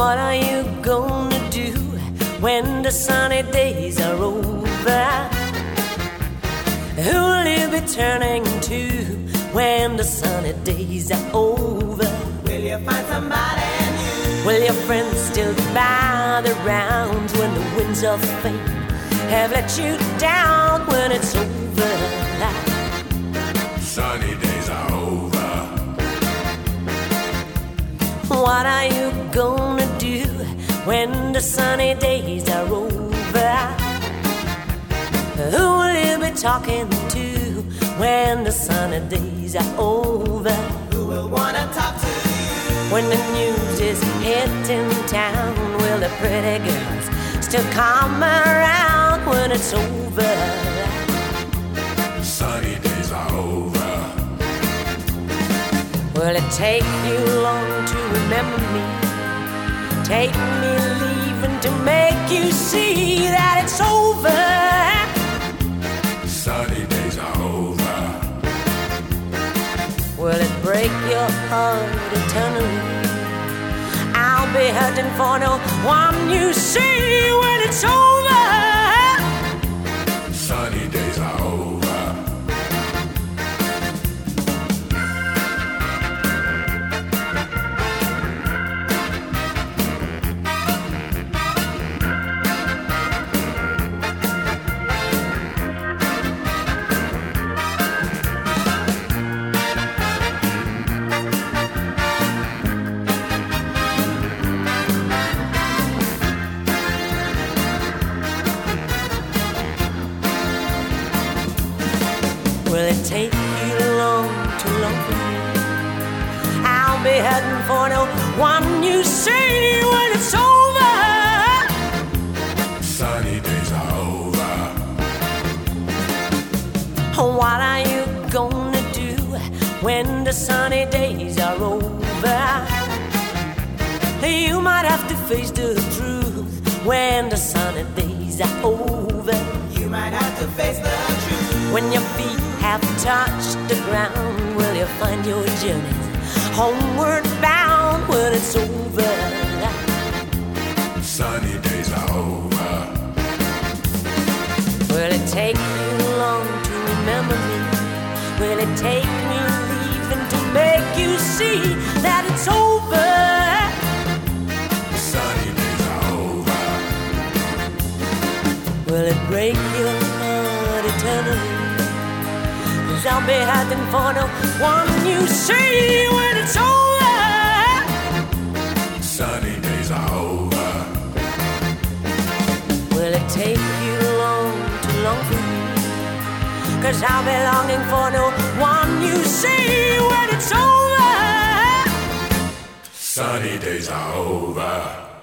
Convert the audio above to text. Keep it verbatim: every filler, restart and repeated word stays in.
What are you gonna do when the sunny days are over? Who will you be turning to when the sunny days are over? Will you find somebody new? Will your friends still by the rounds when the winds of fate have let you down when it's over? Sunny days are over. What are you gonna do when the sunny days are over? Who will you be talking to when the sunny days are over? Who will wanna talk to you? When the news is hitting town, will the pretty girls still come around when it's over? Sunny days are over. Will it take you long to remember me? Take me leaving to make you see that it's over? Sunny days are over. Will it break your heart eternally? I'll be hurting for no one you see when it's over. Sunny days are over. Will it take you long, too long for me? I'll be heading for no one you see when it's over. Sunny days are over. What are you gonna do when the sunny days are over? You might have to face the truth when the sunny days are over. You might have to face the truth. When your feet have touched the ground, will you find your journey homeward bound when it's over? Sunny days are over. Will it take you long to remember me? Will it take me leaving to make you see that it's over? Sunny days are over. Will it break your heart eternally? 'Cause I'll be hiding for no one you see when it's over. Sunny days are over. Will it take you long, too long for me? 'Cause I'll be longing for no one you see when it's over. Sunny days are over.